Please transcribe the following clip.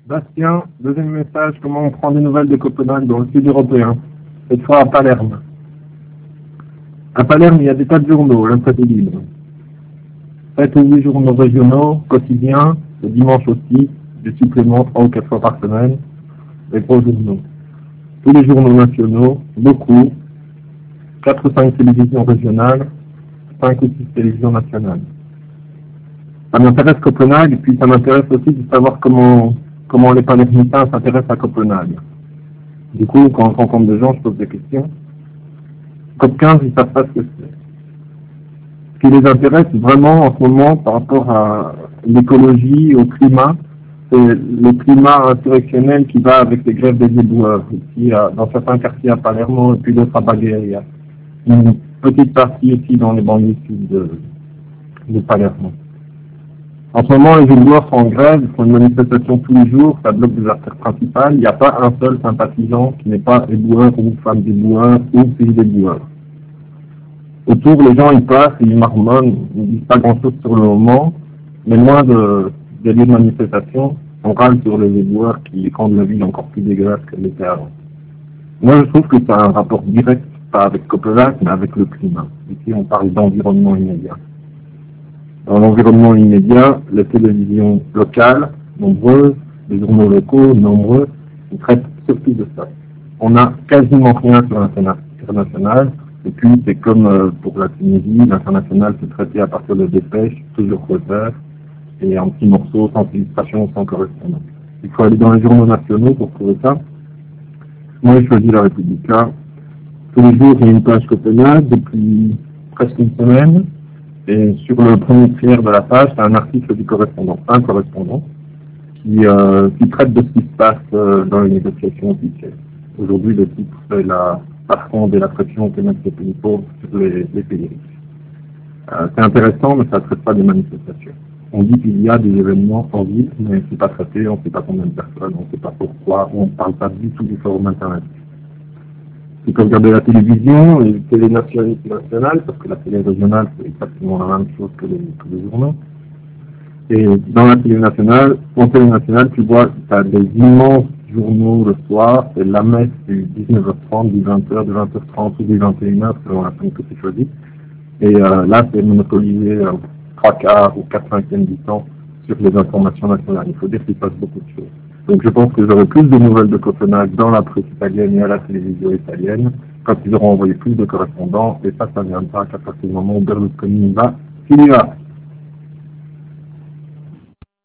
Bastien, deuxième message, comment on prend des nouvelles de Copenhague dans le sud européen, cette fois à Palerme. À Palerme, il y a des tas de journaux, l'Info est libre. 7 ou 8 journaux régionaux, quotidiens, le dimanche aussi, des suppléments 3 ou 4 fois par semaine, des gros journaux. Tous les journaux nationaux, beaucoup, 4 ou 5 télévisions régionales, 5 ou 6 télévisions nationales. Ça m'intéresse Copenhague, et puis ça m'intéresse aussi de savoir comment les Palermitains s'intéressent à Copenhague. Du coup, quand je rencontre des gens, je pose des questions. COP15, ils ne savent pas ce que c'est. Ce qui les intéresse vraiment en ce moment par rapport à l'écologie, au climat, c'est le climat insurrectionnel qui va avec les grèves des éboueurs. Ici, dans certains quartiers à Palermo et puis d'autres à Bagheria. Une petite partie aussi dans les banlieues sud de Palermo. En ce moment, les éboueurs sont en grève, ils font une manifestation tous les jours, ça bloque des artères principales. Il n'y a pas un seul sympathisant qui n'est pas éboueur ou femme d'éboueur ou fille d'éboueur. Autour, les gens ils passent, ils marmonnent, ils ne disent pas grand-chose sur le moment, mais loin des lieux de manifestation, on râle sur les éboueurs qui rendent la ville encore plus dégueulasse qu'elle l'était avant. Moi, je trouve que ça a un rapport direct, pas avec Copenhague, mais avec le climat. Ici, on parle d'environnement immédiat. Dans l'environnement immédiat, les télévisions locales, nombreuses, les journaux locaux, nombreux, ils traitent surtout de ça. On n'a quasiment rien sur l'international, et puis c'est comme pour la Tunisie, l'international c'est traité à partir de dépêches, toujours Reuters, et en petits morceaux, sans illustration, sans correspondance. Il faut aller dans les journaux nationaux pour trouver ça. Moi j'ai choisi la Républica. Tous les jours il y a une page Copenhague depuis presque une semaine. Et sur le premier tiers de la page, c'est un article du correspondant, un correspondant, qui traite de ce qui se passe dans les négociations officielles. Aujourd'hui, le titre, c'est la fronde et la pression que mettent les pays pauvres sur les pays riches. C'est intéressant, mais ça ne traite pas des manifestations. On dit qu'il y a des événements en ville, mais c'est pas traité, on ne sait pas combien de personnes, on ne sait pas pourquoi, on ne parle pas du tout du forum Internet. C'est comme regarder la télévision, les télé nationales, parce que la télé régionale, c'est exactement la même chose que les journaux. Et dans la télé nationale, en télé nationale, tu vois, tu as des immenses journaux le soir, c'est la messe du 19h30, du 20h, du 20h30 ou du 21h, selon la chaîne que tu choisis. Et là, c'est monopolisé 3/4 ou 4/5 du temps sur les informations nationales. Il faut dire qu'il passe beaucoup de choses. Donc je pense que j'aurai plus de nouvelles de Copenhague dans la presse italienne et à la télévision italienne quand ils auront envoyé plus de correspondants, et ça viendra qu'à partir du moment où Berlusconi va finira.